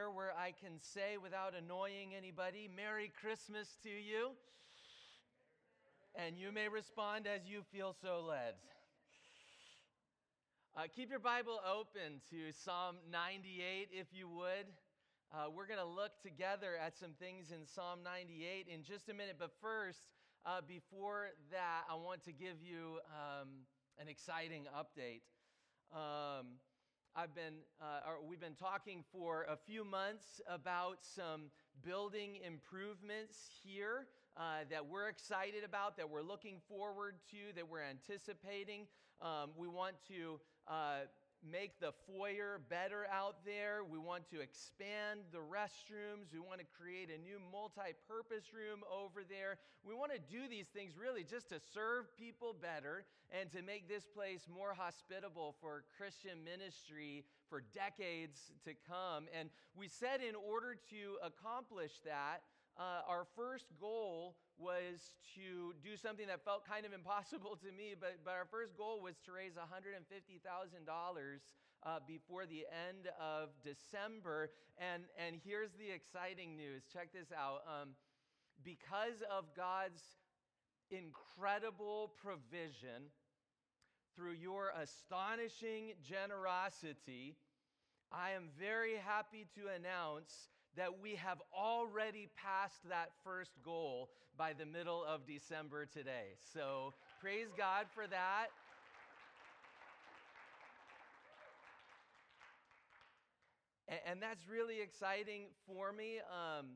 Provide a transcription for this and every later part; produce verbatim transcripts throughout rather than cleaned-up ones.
here where I can say without annoying anybody, Merry Christmas to you. And you may respond as you feel so led. Uh, keep your Bible open to Psalm ninety-eight, if you would. Uh, we're going to look together at some things in Psalm ninety-eight in just a minute. But first, uh, before that, I want to give you um, an exciting update. Um, I've been, uh, or we've been talking for a few months about some building improvements here uh, that we're excited about, that we're looking forward to, that we're anticipating. Um, we want to uh, make the foyer better out there. We want to expand the restrooms. We want to create a new multi-purpose room over there. We want to do these things really just to serve people better and to make this place more hospitable for Christian ministry for decades to come. And we said in order to accomplish that, Uh, our first goal was to do something that felt kind of impossible to me, but, but our first goal was to raise one hundred fifty thousand dollars uh, before the end of December. And, and here's the exciting news. Check this out. Um, because of God's incredible provision, through your astonishing generosity, I am very happy to announce that we have already passed that first goal by the middle of December today. So praise God for that. And, and that's really exciting for me. Um,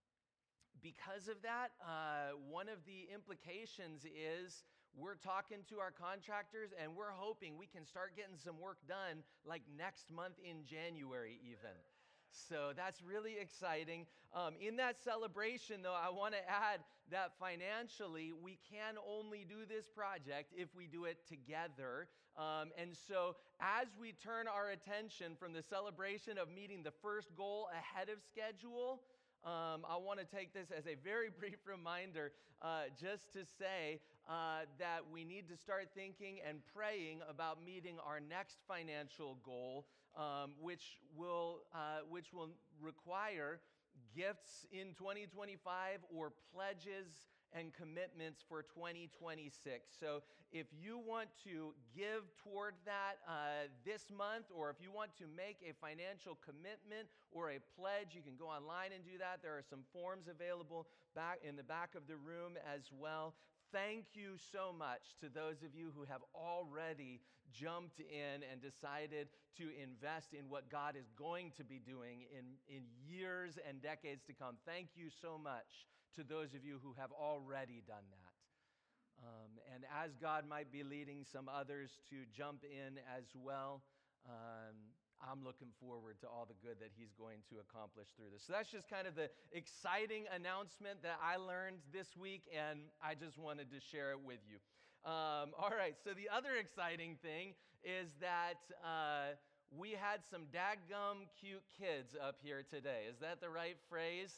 because of that, uh, one of the implications is we're talking to our contractors and we're hoping we can start getting some work done like next month in January even. So that's really exciting. Um, in that celebration, though, I want to add that financially, we can only do this project if we do it together. Um, and so as we turn our attention from the celebration of meeting the first goal ahead of schedule, Um, I want to take this as a very brief reminder uh, just to say uh, that we need to start thinking and praying about meeting our next financial goal, um, which will uh, which will require gifts in twenty twenty-five or pledges and commitments for twenty twenty-six. So if you want to give toward that uh, this month, or if you want to make a financial commitment or a pledge, you can go online and do that. There are some forms available back in the back of the room as well. Thank you so much to those of you who have already jumped in and decided to invest in what God is going to be doing in, in years and decades to come. Thank you so much to those of you who have already done that. Um, and as God might be leading some others to jump in as well, um, I'm looking forward to all the good that he's going to accomplish through this. So that's just kind of the exciting announcement that I learned this week, and I just wanted to share it with you. Um, all right, so the other exciting thing is that uh, we had some daggum cute kids up here today. Is that the right phrase?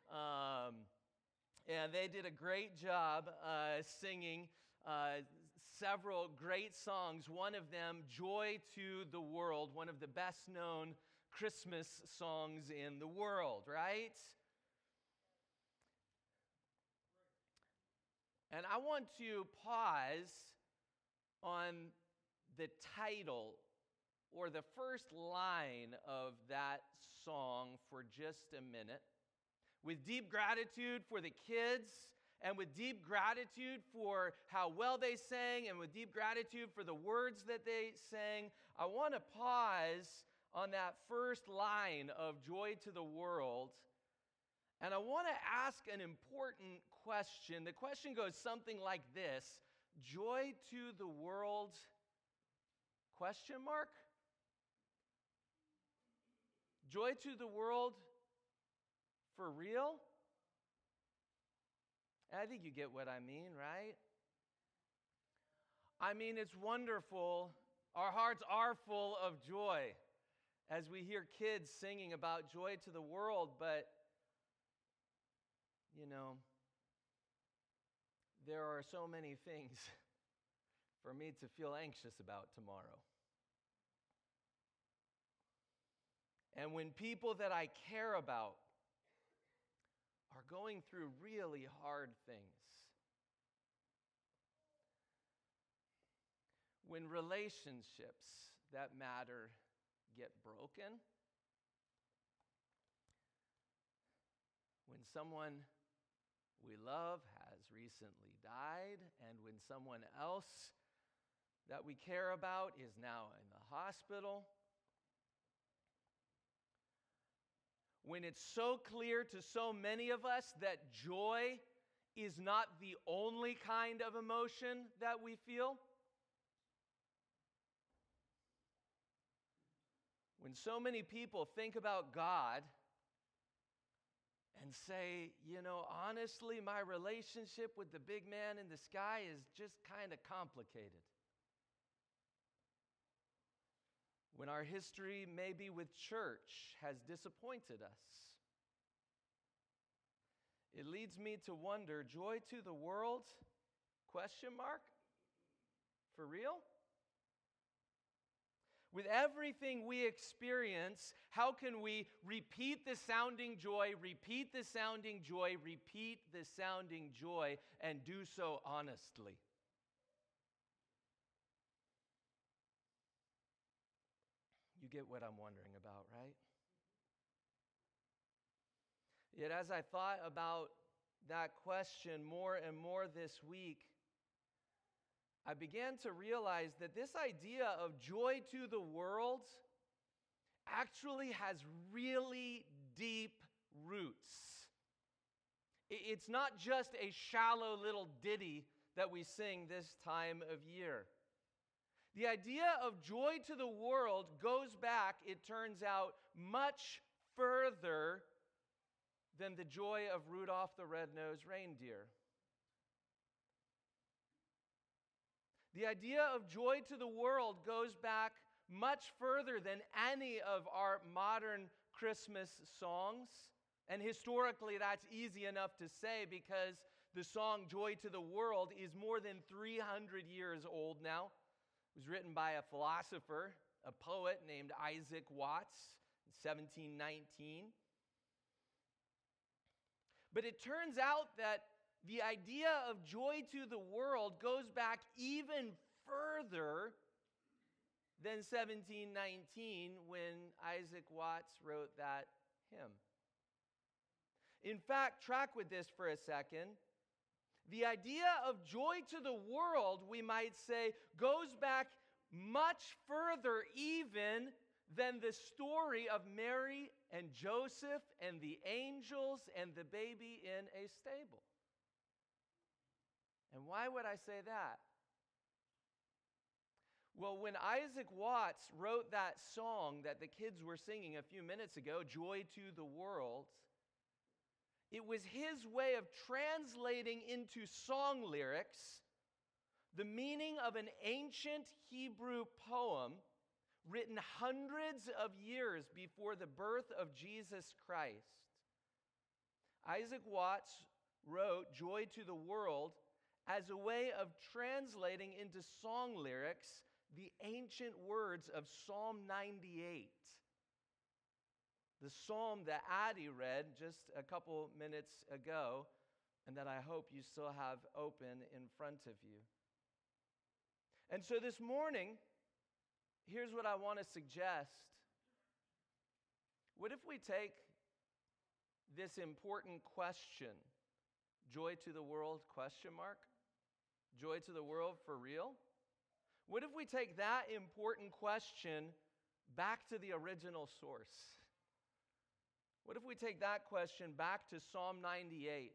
Um, and they did a great job uh, singing uh, several great songs. One of them, Joy to the World, one of the best known Christmas songs in the world, right? And I want to pause on the title or the first line of that song for just a minute. With deep gratitude for the kids, and with deep gratitude for how well they sang, and with deep gratitude for the words that they sang, I want to pause on that first line of Joy to the World, and I want to ask an important question. The question goes something like this: Joy to the world, question mark? Joy to the world for real? And I think you get what I mean, right? I mean, it's wonderful. Our hearts are full of joy as we hear kids singing about joy to the world, but, you know, there are so many things for me to feel anxious about tomorrow. and when people that I care about are going through really hard things, when relationships that matter get broken, when someone we love has recently died, and when someone else that we care about is now in the hospital, when it's so clear to so many of us that joy is not the only kind of emotion that we feel, when so many people think about God and say, you know, honestly, my relationship with the big man in the sky is just kind of complicated. When our history, maybe with church, has disappointed us. It leads me to wonder, joy to the world? Question mark? For real? With everything we experience, how can we repeat the sounding joy, repeat the sounding joy, repeat the sounding joy, and do so honestly? You get what I'm wondering about, right? Yet as I thought about that question more and more this week, I began to realize that this idea of joy to the world actually has really deep roots. It's not just a shallow little ditty that we sing this time of year. The idea of joy to the world goes back, it turns out, much further than the joy of Rudolph the Red-Nosed Reindeer. The idea of joy to the world goes back much further than any of our modern Christmas songs. And historically, that's easy enough to say because the song Joy to the World is more than three hundred years old now. It was written by a philosopher, a poet named Isaac Watts in seventeen nineteen. But it turns out that the idea of joy to the world goes back even further than seventeen nineteen when Isaac Watts wrote that hymn. In fact, track with this for a second. The idea of joy to the world, we might say, goes back much further even than the story of Mary and Joseph and the angels and the baby in a stable. And why would I say that? Well, when Isaac Watts wrote that song that the kids were singing a few minutes ago, Joy to the World, it was his way of translating into song lyrics the meaning of an ancient Hebrew poem written hundreds of years before the birth of Jesus Christ. Isaac Watts wrote Joy to the World as a way of translating into song lyrics the ancient words of Psalm ninety-eight. The psalm that Addie read just a couple minutes ago, and that I hope you still have open in front of you. And so this morning, here's what I want to suggest. What if we take this important question, joy to the world, question mark? Joy to the world for real? What if we take that important question back to the original source? What if we take that question back to Psalm ninety-eight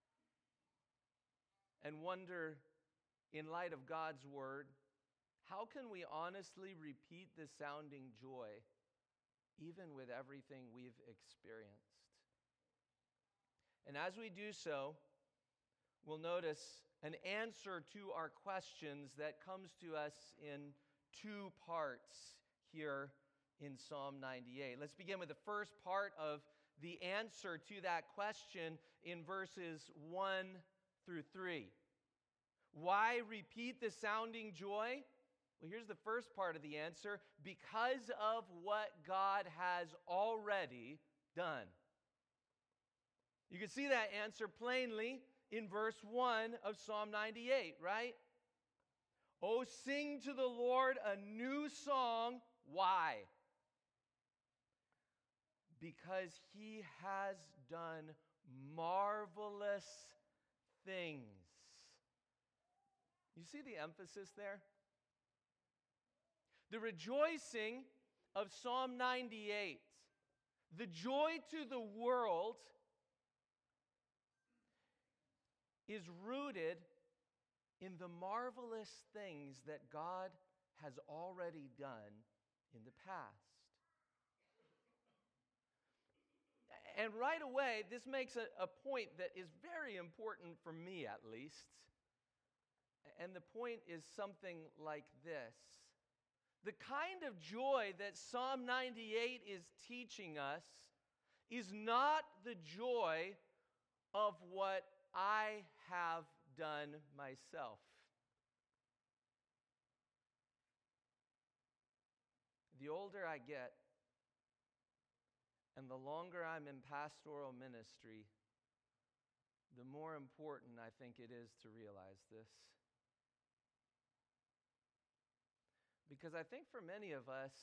and wonder, in light of God's word, how can we honestly repeat the sounding joy even with everything we've experienced? And as we do so, we'll notice an answer to our questions that comes to us in two parts here in Psalm ninety-eight. Let's begin with the first part of the answer to that question in verses one through three. Why repeat the sounding joy? Well, here's the first part of the answer: because of what God has already done. You can see that answer plainly in verse one of Psalm ninety-eight, right? Oh, sing to the Lord a new song. Why? Because he has done marvelous things. You see the emphasis there? The rejoicing of Psalm ninety-eight, the joy to the world, is rooted in the marvelous things that God has already done in the past. And right away, this makes a, a point that is very important for me, at least. And the point is something like this. The kind of joy that Psalm ninety-eight is teaching us is not the joy of what I have done myself. The older I get, and the longer I'm in pastoral ministry, the more important I think it is to realize this. Because I think for many of us,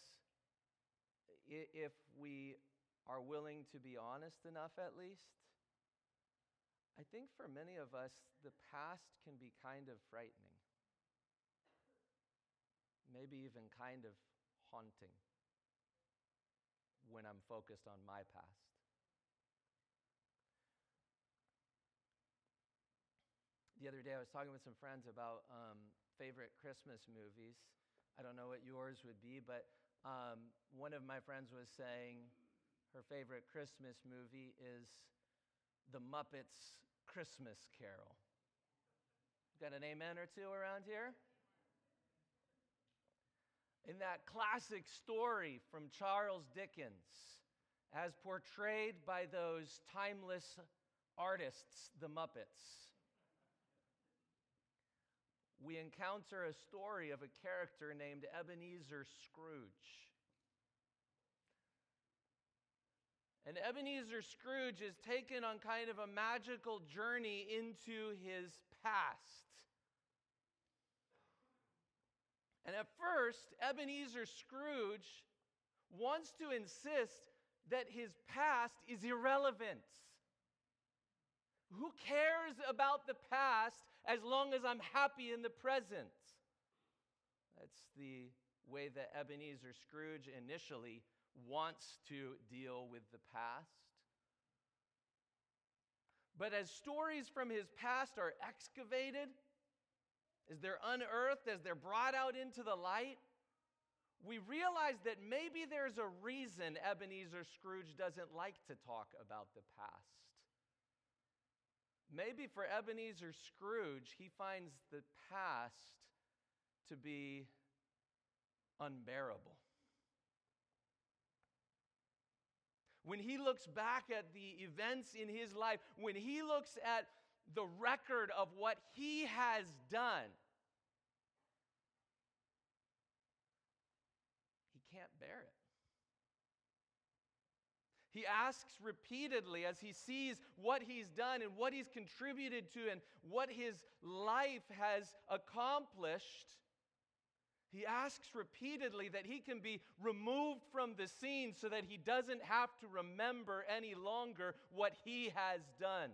if we are willing to be honest enough at least, I think for many of us, the past can be kind of frightening. Maybe even kind of haunting when I'm focused on my past. The other day I was talking with some friends about um, favorite Christmas movies. I don't know what yours would be, but um, one of my friends was saying her favorite Christmas movie is The Muppets Christmas Carol. Got an amen or two around here? In that classic story from Charles Dickens, as portrayed by those timeless artists, the Muppets, we encounter a story of a character named Ebenezer Scrooge. And Ebenezer Scrooge is taken on kind of a magical journey into his past. And at first, Ebenezer Scrooge wants to insist that his past is irrelevant. Who cares about the past as long as I'm happy in the present? That's the way that Ebenezer Scrooge initially wants to deal with the past. But as stories from his past are excavated, as they're unearthed, as they're brought out into the light, we realize that maybe there's a reason Ebenezer Scrooge doesn't like to talk about the past. Maybe for Ebenezer Scrooge, he finds the past to be unbearable. When he looks back at the events in his life, when he looks at the record of what he has done, he can't bear it. He asks repeatedly as he sees what he's done and what he's contributed to and what his life has accomplished. He asks repeatedly that he can be removed from the scene so that he doesn't have to remember any longer what he has done.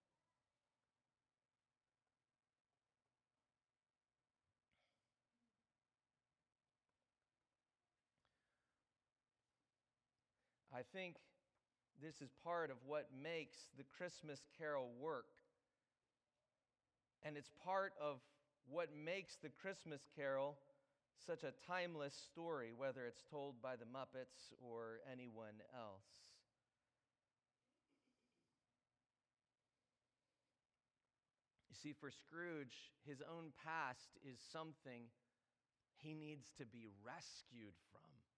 I think this is part of what makes the Christmas Carol work. And it's part of what makes the Christmas Carol such a timeless story, whether it's told by the Muppets or anyone else. You see, for Scrooge, his own past is something he needs to be rescued from.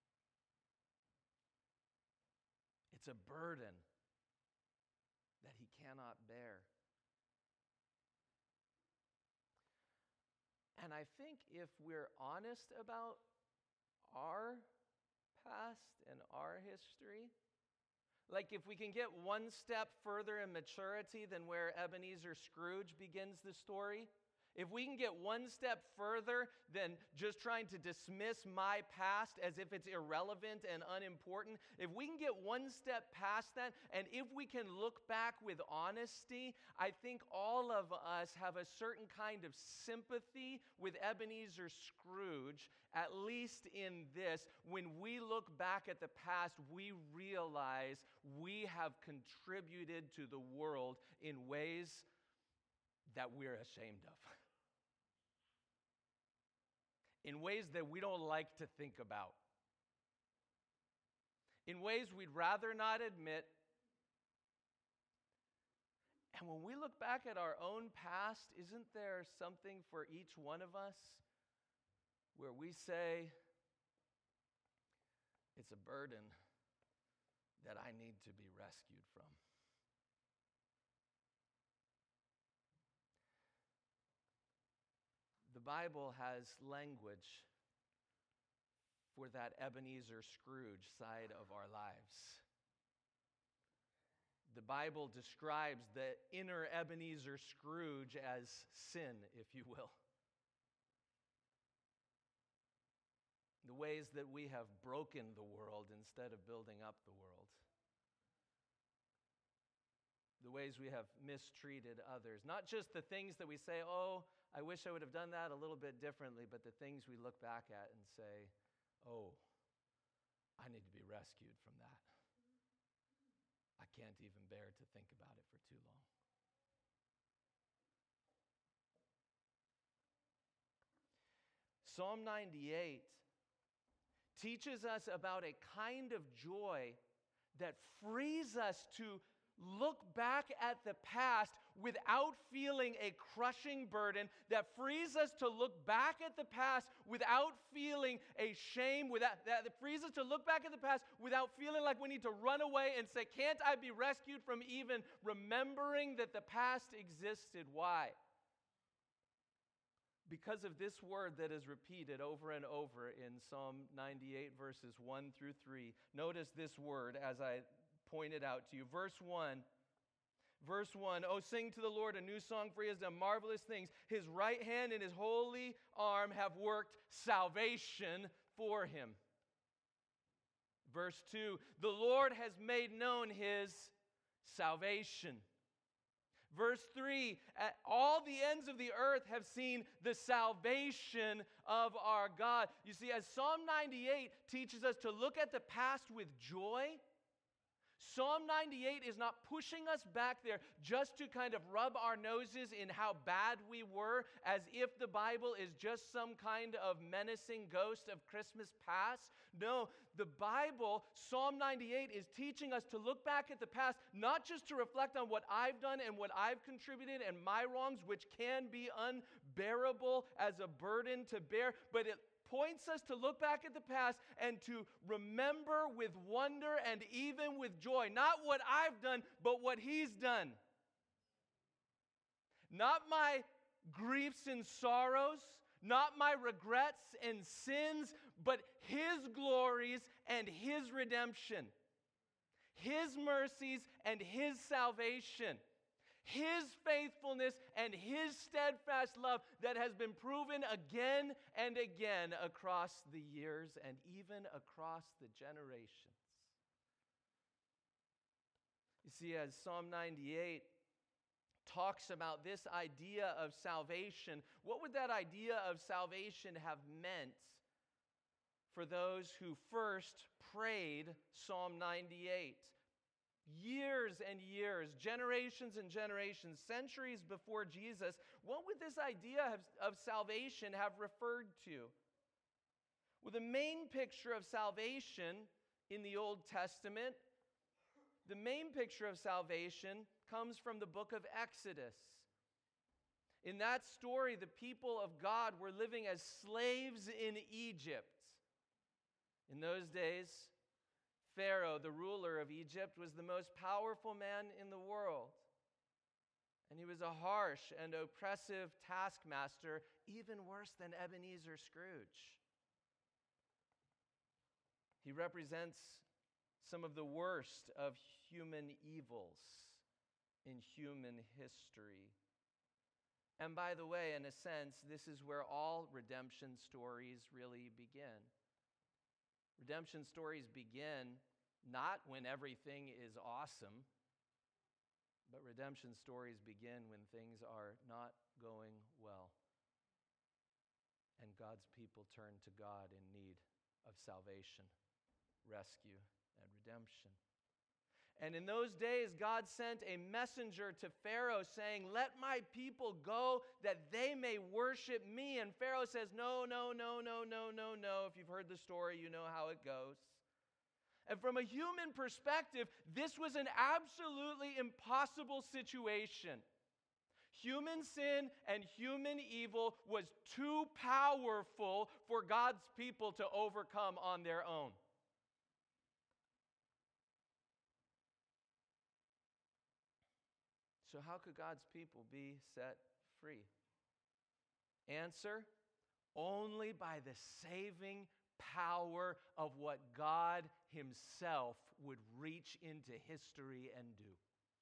It's a burden that he cannot bear. And I think if we're honest about our past and our history, like if we can get one step further in maturity than where Ebenezer Scrooge begins the story, if we can get one step further than just trying to dismiss my past as if it's irrelevant and unimportant, if we can get one step past that, and if we can look back with honesty, I think all of us have a certain kind of sympathy with Ebenezer Scrooge, at least in this. When we look back at the past, we realize we have contributed to the world in ways that we're ashamed of, in ways that we don't like to think about, in ways we'd rather not admit. And when we look back at our own past, isn't there something for each one of us where we say, it's a burden that I need to be rescued from? The Bible has language for that Ebenezer Scrooge side of our lives. The Bible describes the inner Ebenezer Scrooge as sin, if you will. The ways that we have broken the world instead of building up the world. The ways we have mistreated others. Not just the things that we say, oh, I wish I would have done that a little bit differently, but the things we look back at and say, oh, I need to be rescued from that. I can't even bear to think about it for too long. Psalm ninety-eight teaches us about a kind of joy that frees us to look back at the past without feeling a crushing burden, that frees us to look back at the past without feeling a shame, without, that frees us to look back at the past without feeling like we need to run away and say, can't I be rescued from even remembering that the past existed? Why? Because of this word that is repeated over and over in Psalm ninety-eight, verses one through three. Notice this word as I pointed out to you. Verse one. Verse one. Oh, sing to the Lord a new song, for he has done marvelous things. His right hand and his holy arm have worked salvation for him. Verse two. The Lord has made known his salvation. Verse three, all the ends of the earth have seen the salvation of our God. You see, as Psalm ninety-eight teaches us to look at the past with joy, Psalm ninety-eight is not pushing us back there just to kind of rub our noses in how bad we were, as if the Bible is just some kind of menacing ghost of Christmas past. No, the Bible, Psalm ninety-eight, is teaching us to look back at the past, not just to reflect on what I've done and what I've contributed and my wrongs, which can be unbearable as a burden to bear, but it points us to look back at the past and to remember with wonder and even with joy, not what I've done, but what he's done. Not my griefs and sorrows, not my regrets and sins, but his glories and his redemption, his mercies and his salvation, his faithfulness and his steadfast love that has been proven again and again across the years and even across the generations. You see, as Psalm ninety-eight talks about this idea of salvation, what would that idea of salvation have meant for those who first prayed Psalm ninety-eight? Years and years, generations and generations, centuries before Jesus, what would this idea of, of salvation have referred to? Well, the main picture of salvation in the Old Testament, the main picture of salvation comes from the book of Exodus. In that story, the people of God were living as slaves in Egypt. In those days, Pharaoh, the ruler of Egypt, was the most powerful man in the world. And he was a harsh and oppressive taskmaster, even worse than Ebenezer Scrooge. He represents some of the worst of human evils in human history. And by the way, in a sense, this is where all redemption stories really begin. Redemption stories begin not when everything is awesome, but redemption stories begin when things are not going well, and God's people turn to God in need of salvation, rescue, and redemption. And in those days, God sent a messenger to Pharaoh saying, "Let my people go that they may worship me." And Pharaoh says, "No, no, no, no, no, no, no." If you've heard the story, you know how it goes. And from a human perspective, this was an absolutely impossible situation. Human sin and human evil was too powerful for God's people to overcome on their own. So how could God's people be set free? Answer, only by the saving power of what God Himself would reach into history and do.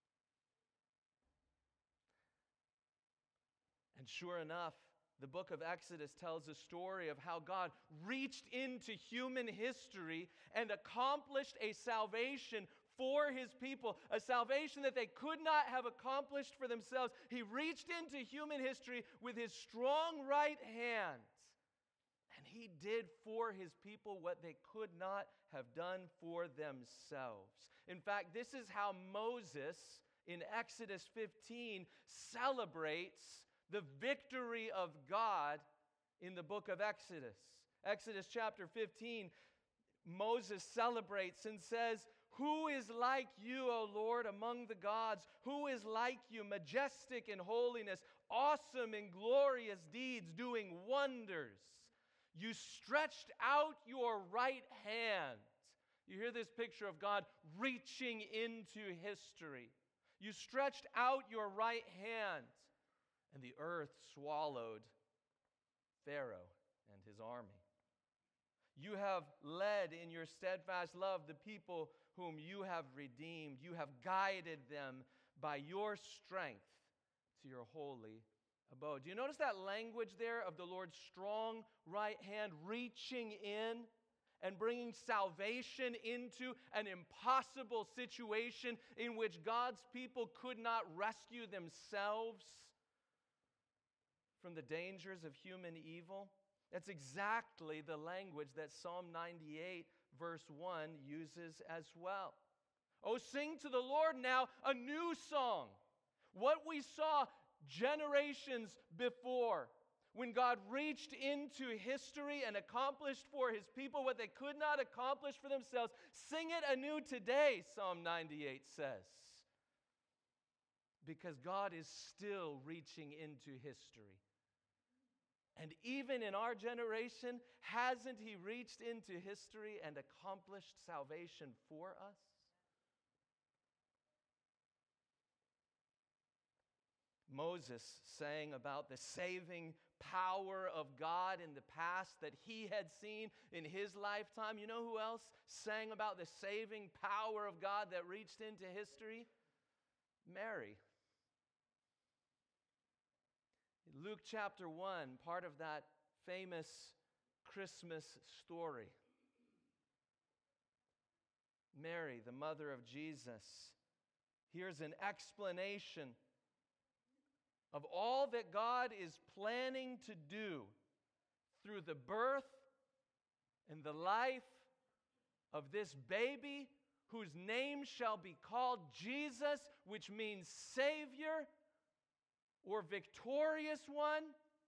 And sure enough, the book of Exodus tells a story of how God reached into human history and accomplished a salvation for His people, a salvation that they could not have accomplished for themselves. He reached into human history with His strong right hand, and He did for His people what they could not have done for themselves. In fact, this is how Moses in Exodus fifteen celebrates the victory of God in the book of Exodus. Exodus chapter fifteen, Moses celebrates and says, "Who is like you, O Lord, among the gods? Who is like you, majestic in holiness, awesome in glorious deeds, doing wonders? You stretched out your right hand." You hear this picture of God reaching into history. "You stretched out your right hand, and the earth swallowed Pharaoh and his army. You have led in your steadfast love the people whom you have redeemed. You have guided them by your strength to your holy abode." Do you notice that language there of the Lord's strong right hand reaching in and bringing salvation into an impossible situation in which God's people could not rescue themselves from the dangers of human evil? That's exactly the language that Psalm ninety-eight verse one uses as well. "Oh, sing to the Lord now a new song." What we saw generations before, when God reached into history and accomplished for His people what they could not accomplish for themselves, sing it anew today, Psalm ninety-eight says. Because God is still reaching into history. And even in our generation, hasn't He reached into history and accomplished salvation for us? Moses sang about the saving power of God in the past that he had seen in his lifetime. You know who else sang about the saving power of God that reached into history? Mary. Luke chapter one, part of that famous Christmas story. Mary, the mother of Jesus, here's an explanation of all that God is planning to do through the birth and the life of this baby whose name shall be called Jesus, which means Savior or victorious one.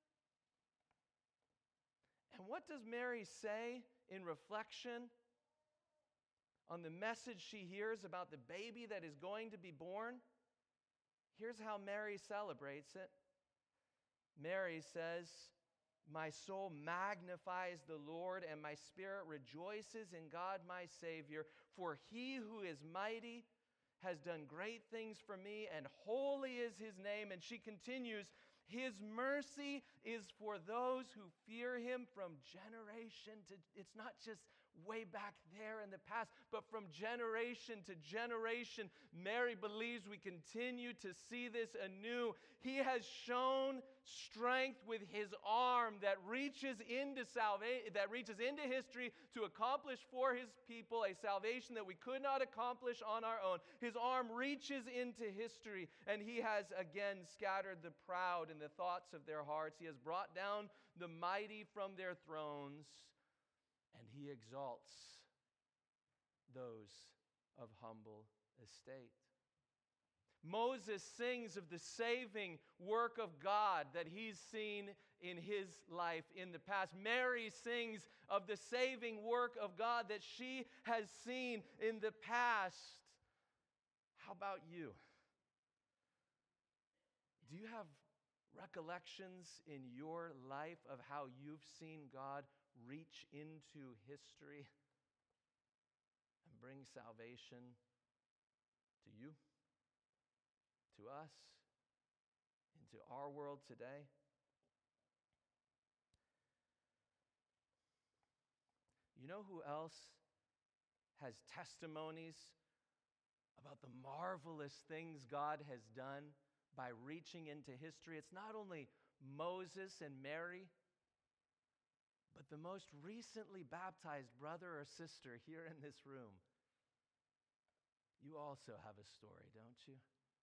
And what does Mary say in reflection on the message she hears about the baby that is going to be born? Here's how Mary celebrates it. Mary says, "My soul magnifies the Lord, and my spirit rejoices in God my Savior, for He who is mighty has done great things for me, and holy is his name. And she continues, his mercy is for those who fear him from generation to, it's not just way back there in the past, but from generation to generation. Mary believes we continue to see this anew. He has shown strength with his arm that reaches into salvation, that reaches into history to accomplish for his people a salvation that we could not accomplish on our own. His arm reaches into history, and he has again scattered the proud in the thoughts of their hearts. He has brought down the mighty from their thrones, and he exalts those of humble estate. Moses sings of the saving work of God that he's seen in his life in the past. Mary sings of the saving work of God that she has seen in the past. How about you? Do you have recollections in your life of how you've seen God reach into history and bring salvation to you, to us, into our world today? You know who else has testimonies about the marvelous things God has done by reaching into history? It's not only Moses and Mary, but the most recently baptized brother or sister here in this room. You also have a story, don't you?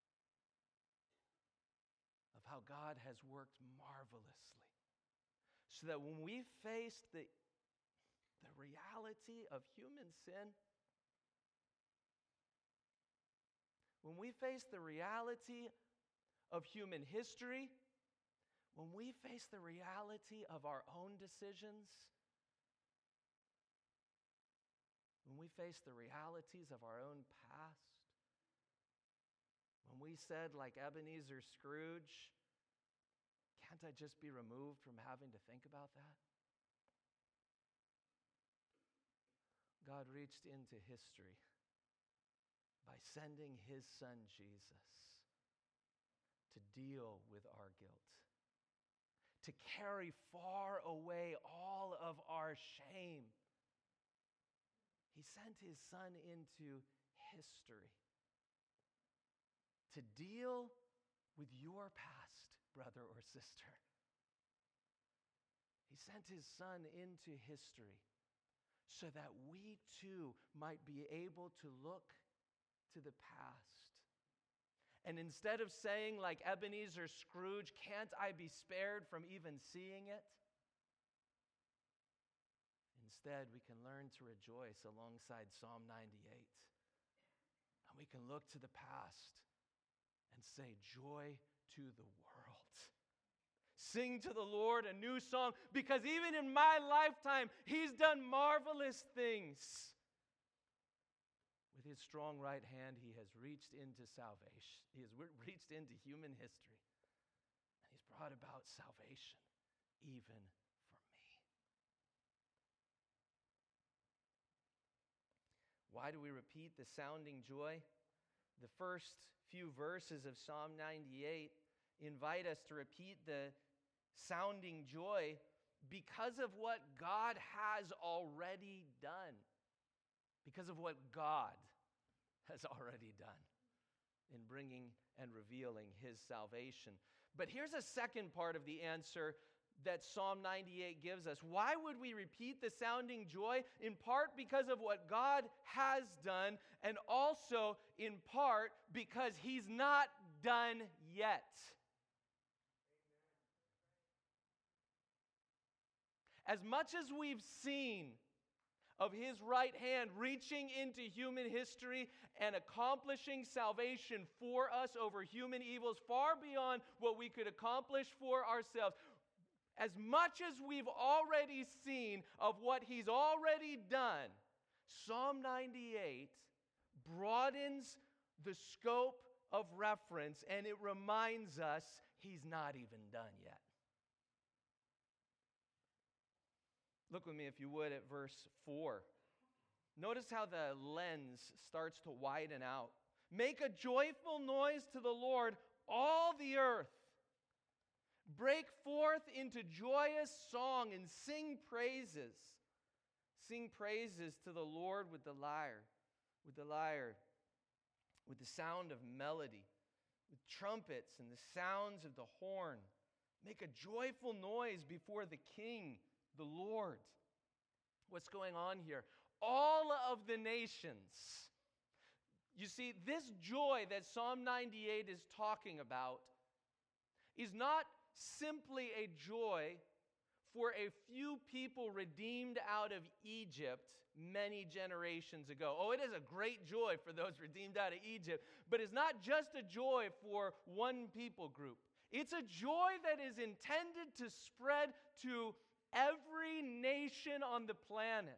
Of how God has worked marvelously. So that when we face the, the reality of human sin, when we face the reality of human history, when we face the reality of our own decisions, when we face the realities of our own past, when we said, like Ebenezer Scrooge, can't I just be removed from having to think about that? God reached into history by sending his son Jesus to deal with our guilt, to carry far away all of our shame. He sent his son into history to deal with your past, brother or sister. He sent his son into history so that we too might be able to look to the past. And instead of saying like Ebenezer Scrooge, can't I be spared from even seeing it? Instead, we can learn to rejoice alongside Psalm ninety-eight. And we can look to the past and say, joy to the world. Sing to the Lord a new song, because even in my lifetime, he's done marvelous things. With his strong right hand, he has reached into salvation. He has reached into human history. And he's brought about salvation even for me. Why do we repeat the sounding joy? The first few verses of Psalm ninety-eight invite us to repeat the sounding joy because of what God has already done. Because of what God has already done in bringing and revealing his salvation. But here's a second part of the answer that Psalm ninety-eight gives us. Why would we repeat the sounding joy? In part because of what God has done, and also in part because he's not done yet. As much as we've seen of his right hand reaching into human history and accomplishing salvation for us over human evils far beyond what we could accomplish for ourselves, as much as we've already seen of what he's already done, Psalm ninety-eight broadens the scope of reference, and it reminds us he's not even done yet. Look with me, if you would, at verse four. Notice how the lens starts to widen out. Make a joyful noise to the Lord, all the earth. Break forth into joyous song and sing praises. Sing praises to the Lord with the lyre, with the lyre, with the sound of melody, with trumpets and the sounds of the horn. Make a joyful noise before the King, the Lord. What's going on here? All of the nations. You see, this joy that Psalm ninety-eight is talking about is not simply a joy for a few people redeemed out of Egypt many generations ago. Oh, it is a great joy for those redeemed out of Egypt, but it's not just a joy for one people group. It's a joy that is intended to spread to every nation on the planet.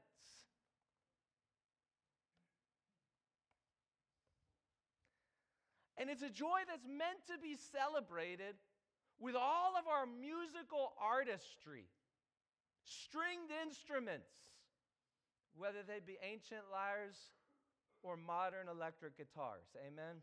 And it's a joy that's meant to be celebrated with all of our musical artistry, stringed instruments, whether they be ancient lyres or modern electric guitars. Amen?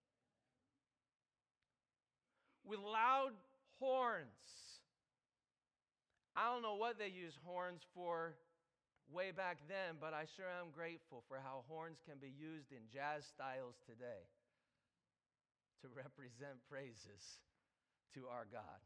With loud horns. I don't know what they use horns for way back then, but I sure am grateful for how horns can be used in jazz styles today to represent praises to our God.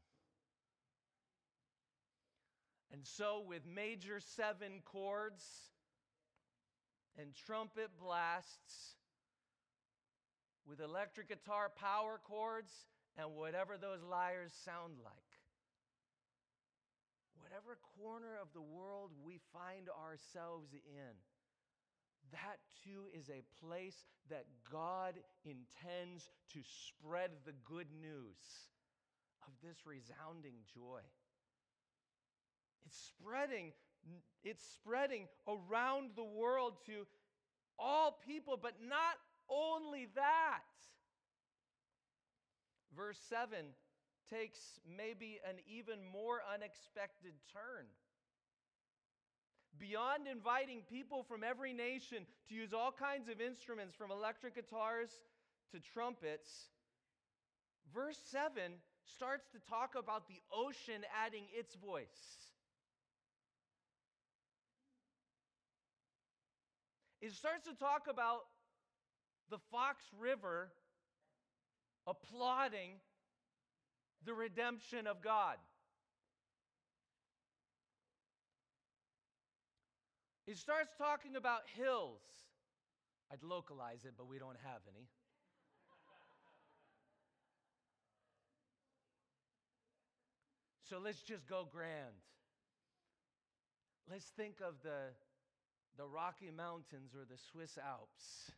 And so with major seven chords and trumpet blasts, with electric guitar power chords, and whatever those lyres sound like, whatever corner of the world we find ourselves in, that too is a place that God intends to spread the good news of this resounding joy. It's spreading, it's spreading around the world to all people, but not only that. Verse seven takes maybe an even more unexpected turn. Beyond inviting people from every nation to use all kinds of instruments, from electric guitars to trumpets, verse seven starts to talk about the ocean adding its voice. It starts to talk about the Fox River applauding the redemption of God. It starts talking about hills. I'd localize it, but we don't have any. So let's just go grand. Let's think of the, the Rocky Mountains or the Swiss Alps.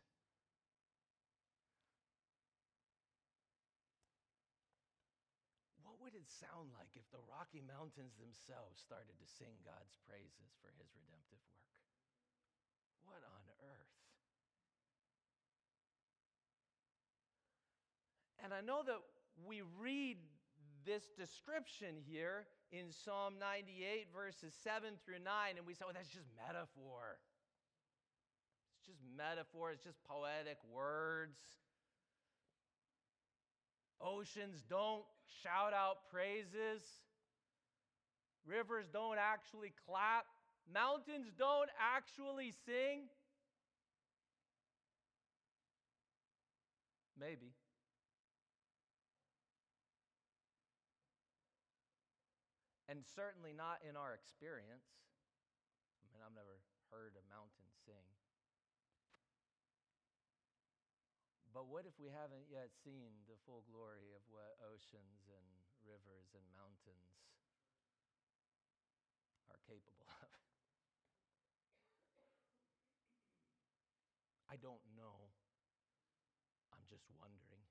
What would it sound like if the Rocky Mountains themselves started to sing God's praises for his redemptive work? What on earth? And I know that we read this description here in Psalm ninety-eight, verses seven through nine, and we say, oh, that's just metaphor. It's just metaphor. It's just poetic words. Oceans don't shout out praises. Rivers don't actually clap. Mountains don't actually sing. Maybe. And certainly not in our experience. I mean, I've never heard a mountain sing. But what if we haven't yet seen the full glory of what oceans and rivers and mountains are capable of? I don't know. I'm just wondering.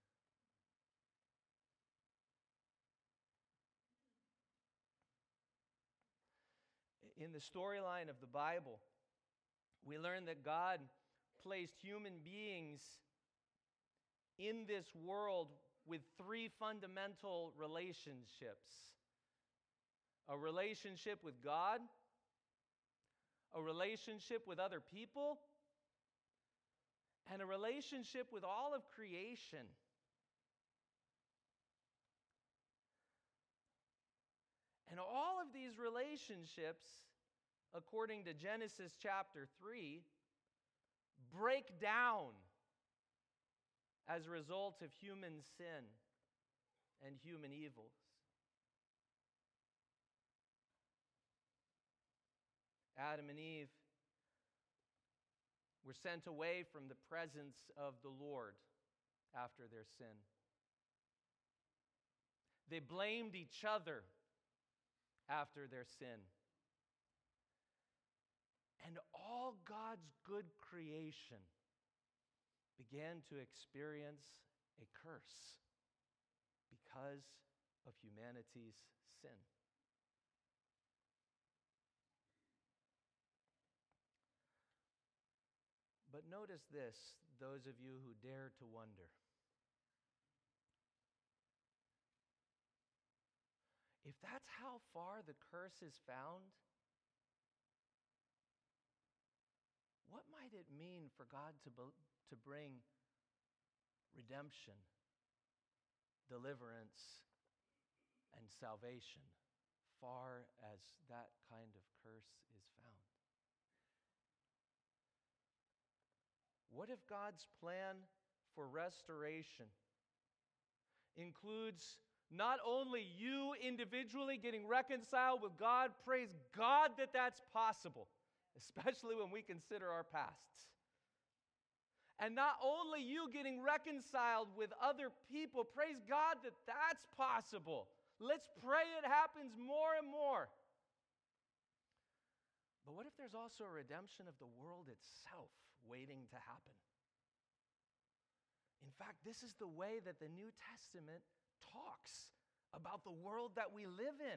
In the storyline of the Bible, we learn that God placed human beings in this world with three fundamental relationships. A relationship with God, a relationship with other people, and a relationship with all of creation. And all of these relationships, according to Genesis chapter three, break down as a result of human sin and human evils. Adam and Eve were sent away from the presence of the Lord after their sin. They blamed each other after their sin. And all God's good creation began to experience a curse because of humanity's sin. But notice this, those of you who dare to wonder. If that's how far the curse is found, what might it mean for God to, be, to bring redemption, deliverance, and salvation far as that kind of curse is found? What if God's plan for restoration includes not only you individually getting reconciled with God, praise God that that's possible, especially when we consider our pasts. And not only you getting reconciled with other people, praise God that that's possible. Let's pray it happens more and more. But what if there's also a redemption of the world itself waiting to happen? In fact, this is the way that the New Testament talks about the world that we live in.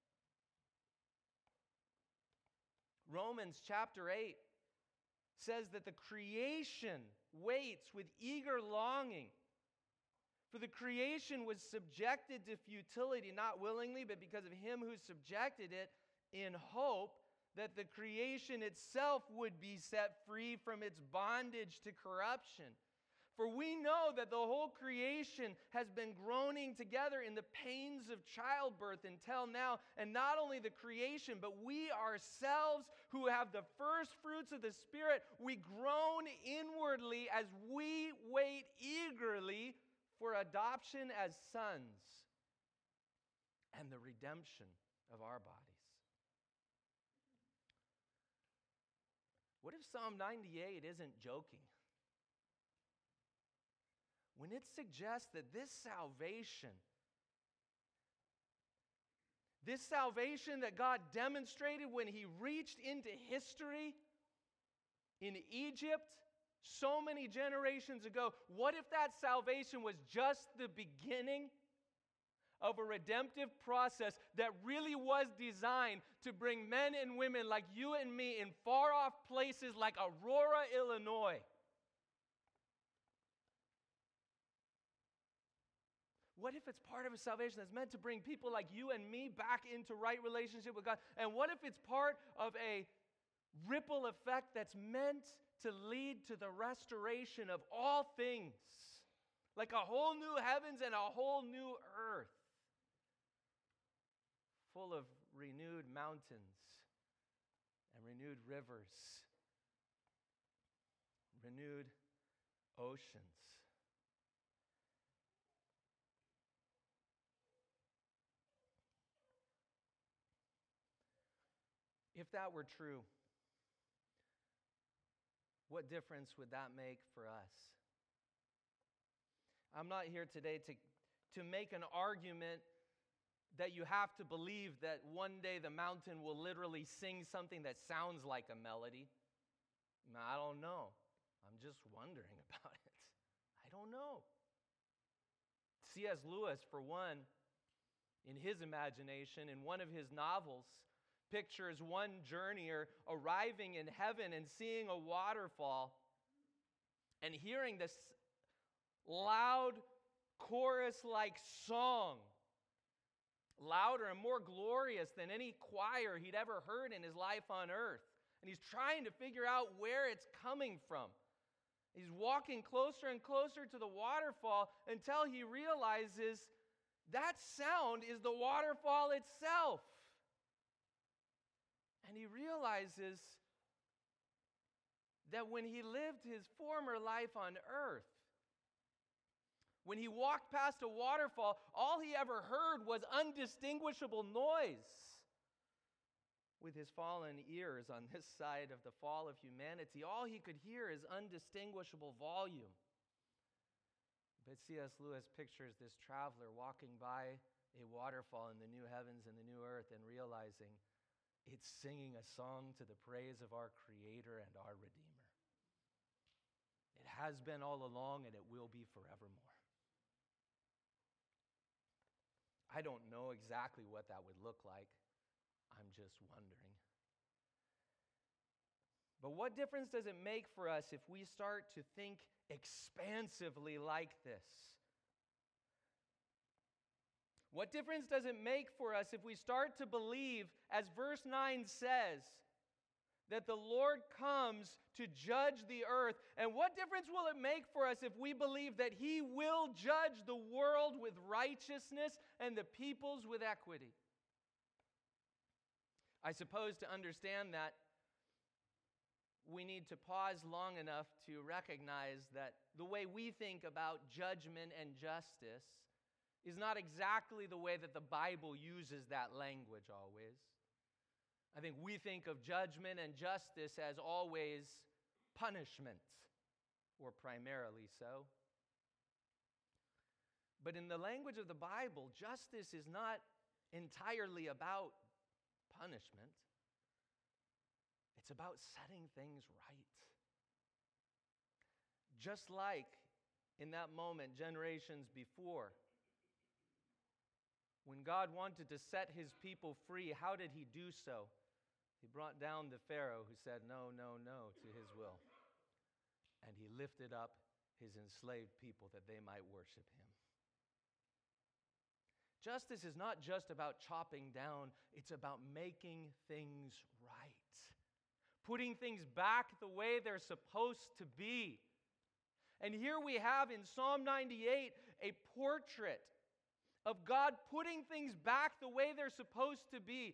Romans chapter eight says that the creation waits with eager longing. For the creation was subjected to futility, not willingly, but because of him who subjected it, in hope that the creation itself would be set free from its bondage to corruption. For we know that the whole creation has been groaning together in the pains of childbirth until now. And not only the creation, but we ourselves who have the first fruits of the Spirit, we groan inwardly as we wait eagerly for adoption as sons and the redemption of our bodies. What if Psalm ninety-eight isn't joking? When it suggests that this salvation, this salvation that God demonstrated when he reached into history in Egypt so many generations ago, what if that salvation was just the beginning of a redemptive process that really was designed to bring men and women like you and me in far-off places like Aurora, Illinois? What if it's part of a salvation that's meant to bring people like you and me back into right relationship with God? And what if it's part of a ripple effect that's meant to lead to the restoration of all things, like a whole new heavens and a whole new earth, full of renewed mountains and renewed rivers, renewed oceans? If that were true, what difference would that make for us? I'm not here today to, to make an argument that you have to believe that one day the mountain will literally sing something that sounds like a melody. I don't know. I'm just wondering about it. I don't know. C S Lewis, for one, in his imagination, in one of his novels, pictures one journeyer arriving in heaven and seeing a waterfall and hearing this loud chorus-like song, louder and more glorious than any choir he'd ever heard in his life on earth. And he's trying to figure out where it's coming from. He's walking closer and closer to the waterfall until he realizes that sound is the waterfall itself. And he realizes that when he lived his former life on earth, when he walked past a waterfall, all he ever heard was undistinguishable noise. With his fallen ears on this side of the fall of humanity, all he could hear is undistinguishable volume. But C S Lewis pictures this traveler walking by a waterfall in the new heavens and the new earth and realizing it's singing a song to the praise of our Creator and our Redeemer. It has been all along and it will be forevermore. I don't know exactly what that would look like. I'm just wondering. But what difference does it make for us if we start to think expansively like this? What difference does it make for us if we start to believe, as verse nine says, that the Lord comes to judge the earth? And what difference will it make for us if we believe that He will judge the world with righteousness and the peoples with equity? I suppose to understand that, we need to pause long enough to recognize that the way we think about judgment and justice is not exactly the way that the Bible uses that language always. I think we think of judgment and justice as always punishment, or primarily so. But in the language of the Bible, justice is not entirely about punishment. It's about setting things right. Just like in that moment, generations before, when God wanted to set His people free, how did He do so? He brought down the Pharaoh who said no, no, no to His will. And He lifted up His enslaved people that they might worship Him. Justice is not just about chopping down, it's about making things right. Putting things back the way they're supposed to be. And here we have in Psalm ninety-eight a portrait of God putting things back the way they're supposed to be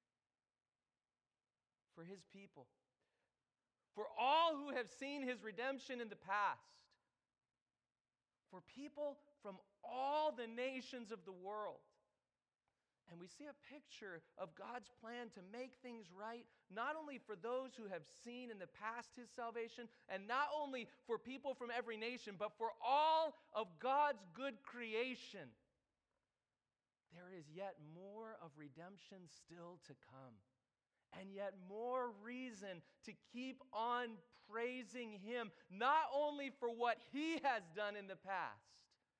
for His people. For all who have seen His redemption in the past. For people from all the nations of the world. And we see a picture of God's plan to make things right, not only for those who have seen in the past His salvation, and not only for people from every nation, but for all of God's good creation. There is yet more of redemption still to come, and yet more reason to keep on praising Him, not only for what He has done in the past,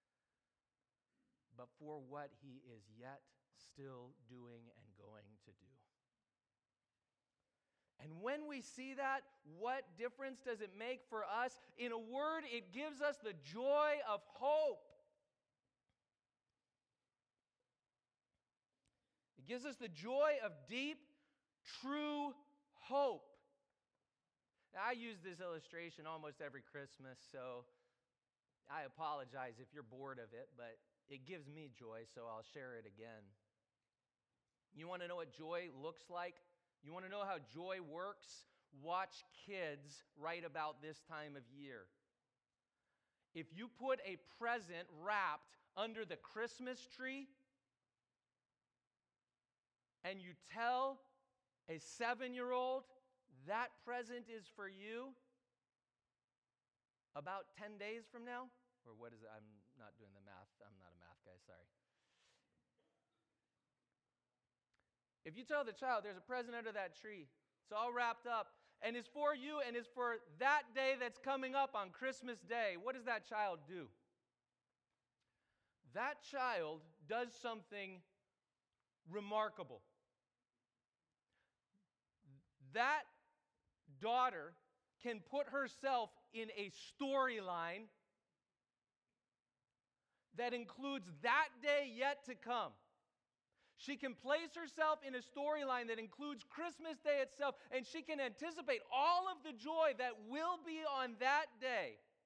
but for what He is yet still doing and going to do. And when we see that, what difference does it make for us? In a word, it gives us the joy of hope. It gives us the joy of deep, true hope. Now, I use this illustration almost every Christmas, so I apologize if you're bored of it, but it gives me joy, so I'll share it again. You want to know what joy looks like? You want to know how joy works? Watch kids right about this time of year. If you put a present wrapped under the Christmas tree and you tell a seven-year-old that present is for you about ten days from now, or what is it? I'm not doing the math. I'm not a math guy, sorry. If you tell the child there's a present under that tree, it's all wrapped up, and is for you and is for that day that's coming up on Christmas Day, what does that child do? That child does something remarkable. That daughter can put herself in a storyline that includes that day yet to come. She can place herself in a storyline that includes Christmas Day itself, and she can anticipate all of the joy that will be on that day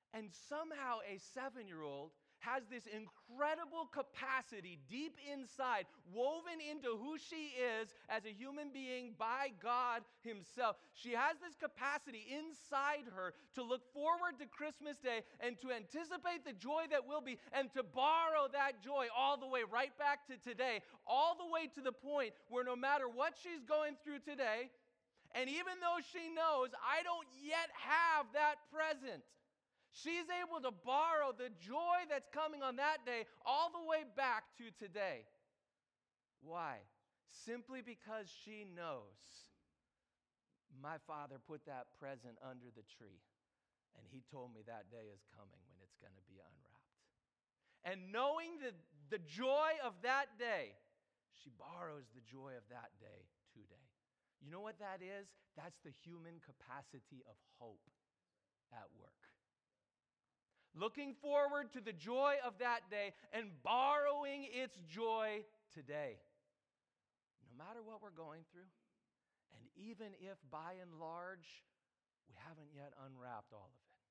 And somehow a seven-year-old has this incredible capacity deep inside, woven into who she is as a human being by God himself. She has this capacity inside her to look forward to Christmas Day and to anticipate the joy that will be, and to borrow that joy all the way right back to today, all the way to the point where no matter what she's going through today, and even though she knows I don't yet have that present, she's able to borrow the joy that's coming on that day all the way back to today. Why? Simply because she knows my Father put that present under the tree, and he told me that day is coming when it's going to be unwrapped. And knowing the, the joy of that day, she borrows the joy of that day today. You know what that is? That's the human capacity of hope at work. Looking forward to the joy of that day and borrowing its joy today. No matter what we're going through, and even if by and large we haven't yet unwrapped all of it.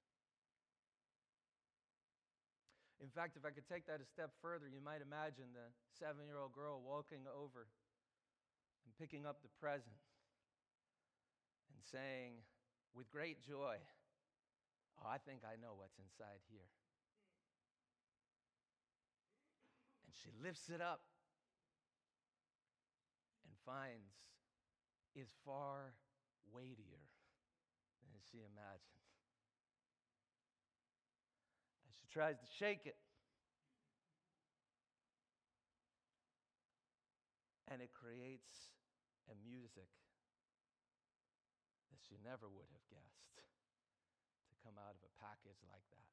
In fact, if I could take that a step further, you might imagine the seven-year-old girl walking over and picking up the present and saying with great joy, "Oh, I think I know what's inside here." And she lifts it up and finds is far weightier than she imagined. And she tries to shake it, and it creates a music that she never would have guessed to come out of a package like that.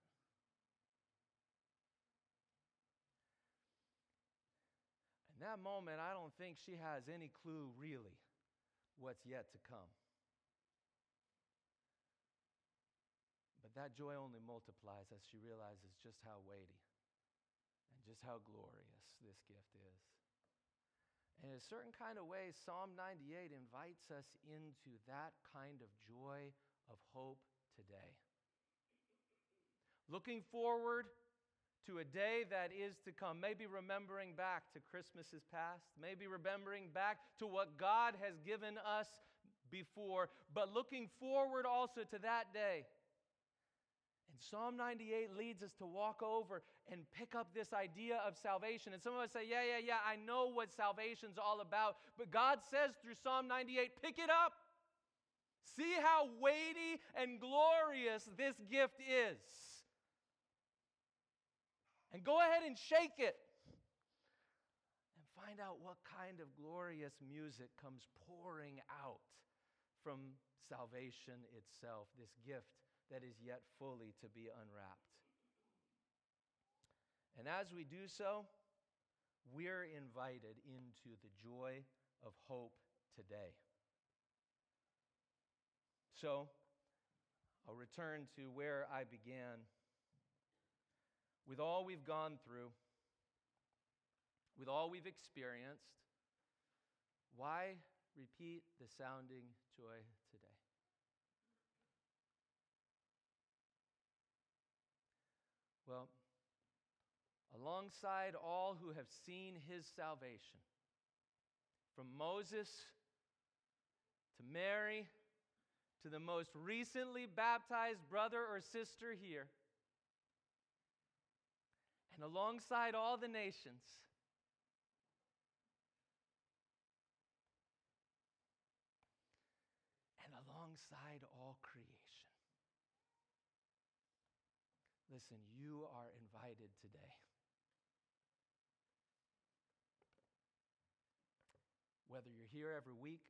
In that moment, I don't think she has any clue really what's yet to come. But that joy only multiplies as she realizes just how weighty and just how glorious this gift is. And in a certain kind of way, Psalm ninety-eight invites us into that kind of joy of hope today. Looking forward to a day that is to come, maybe remembering back to Christmases past, maybe remembering back to what God has given us before, but looking forward also to that day. And Psalm ninety-eight leads us to walk over and pick up this idea of salvation. And some of us say, yeah, yeah, yeah, I know what salvation's all about. But God says through Psalm ninety-eight, pick it up. See how weighty and glorious this gift is. And go ahead and shake it. And find out what kind of glorious music comes pouring out from salvation itself, this gift that is yet fully to be unwrapped. And as we do so, we're invited into the joy of hope today. So, I'll return to where I began. With all we've gone through, with all we've experienced, why repeat the sounding joy today? Well, alongside all who have seen his salvation, from Moses to Mary to the most recently baptized brother or sister here, and alongside all the nations, and alongside all creation. Listen, you are invited today. Whether you're here every week,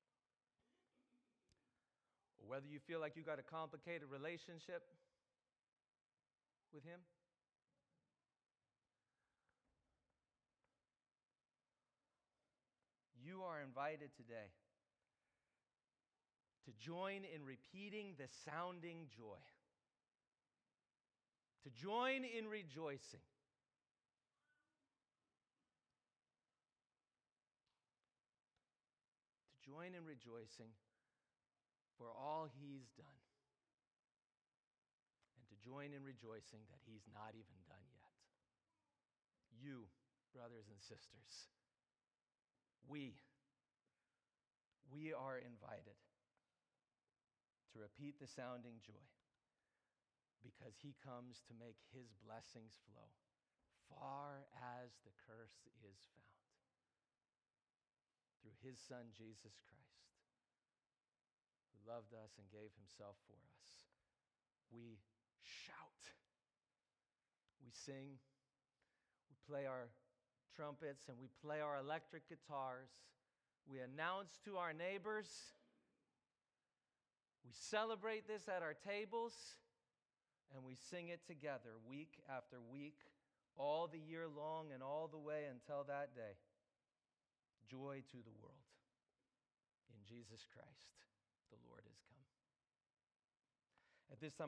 or whether you feel like you got a complicated relationship with him, you are invited today to join in repeating the sounding joy, to join in rejoicing, to join in rejoicing for all he's done, and to join in rejoicing that he's not even done yet. You, brothers and sisters, we, we are invited to repeat the sounding joy because he comes to make his blessings flow far as the curse is found. Through his Son, Jesus Christ, who loved us and gave himself for us, we shout, we sing, we play our trumpets, and we play our electric guitars. We announce to our neighbors. We celebrate this at our tables, and we sing it together week after week, all the year long and all the way until that day. Joy to the world. In Jesus Christ, the Lord is come. At this time,